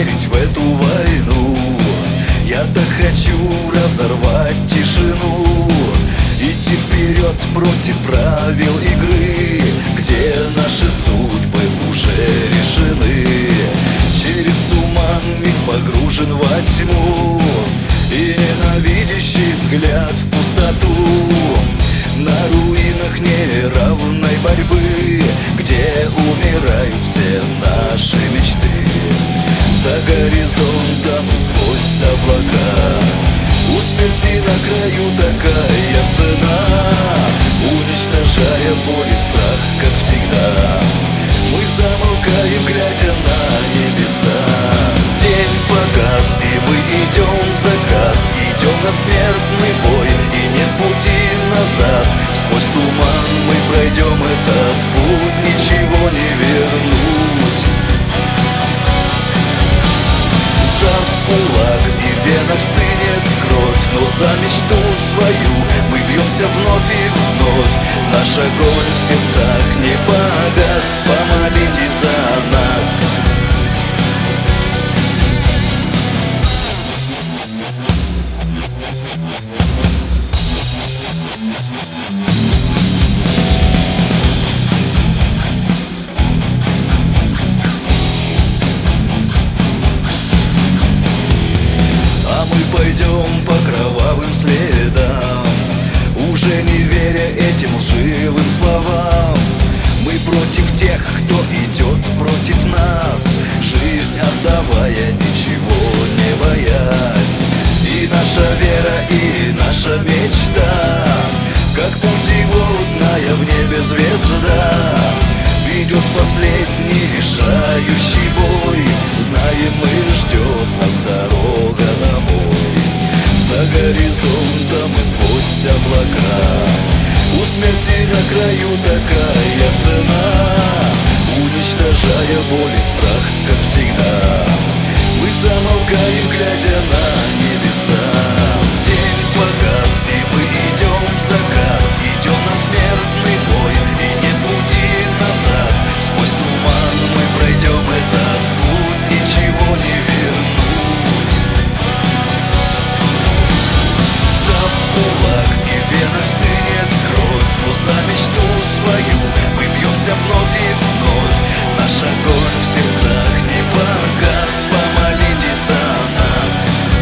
верить в эту войну. Я так хочу разорвать тишину, идти вперед против правил игры, где наши судьбы уже решены. Через туман миг погружен во тьму, и ненавидящий взгляд в пустоту. На руинах неравной борьбы, где умирают все наши мечты. За горизонтом и сквозь облака, у смерти на краю такая цена. Уничтожая боль и страх, как всегда, мы замолкаем, глядя на небеса. День погас, и мы идем в закат, идем на смертный бой, и нет пути назад. Сквозь туман мы пройдем этот путь, ничего не вернуть. Сжав кулак, и в венах стынет кровь, но за мечту свою мы бьемся вновь и вновь. Наш огонь в сердцах не погас, помолитесь за нас. Пойдем по кровавым следам, уже не веря этим лживым словам. Мы против тех, кто идет против нас, жизнь отдавая, ничего не боясь. И наша вера, и наша мечта, как путеводная в небе звезда, ведет в последний решающий бой. Знаем мы, ждет нас дорога домой. За горизонтом и сквозь облака, у смерти на краю такая цена. Уничтожая боль и страх, как всегда, мы замолкаем, глядя на небеса. День погас, и мы идем в закат, идем на смертный бой, и нет пути назад. Сквозь туман мы пройдем этот путь, ничего не вернуть. Сжав кулак, и в венах стынет кровь, но за мечту свою мы бьемся вновь и вновь. Наш огонь в сердцах не погас, помолитесь за нас.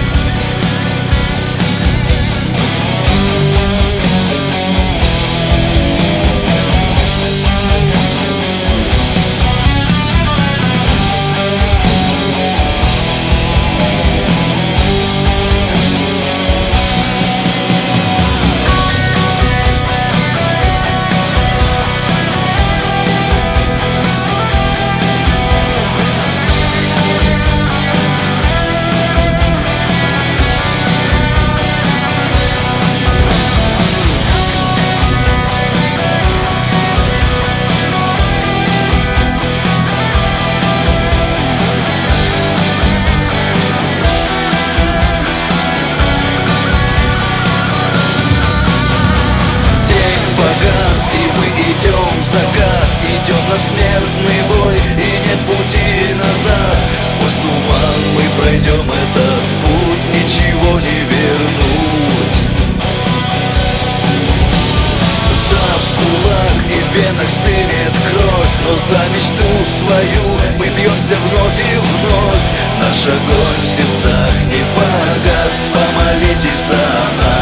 Идем на смертный бой, и нет пути назад. Сквозь туман мы пройдем этот путь, ничего не вернуть. Сжав кулак, и в венах стынет кровь, но за мечту свою мы бьемся вновь и вновь. Наш огонь в сердцах не погас, помолитесь за нас.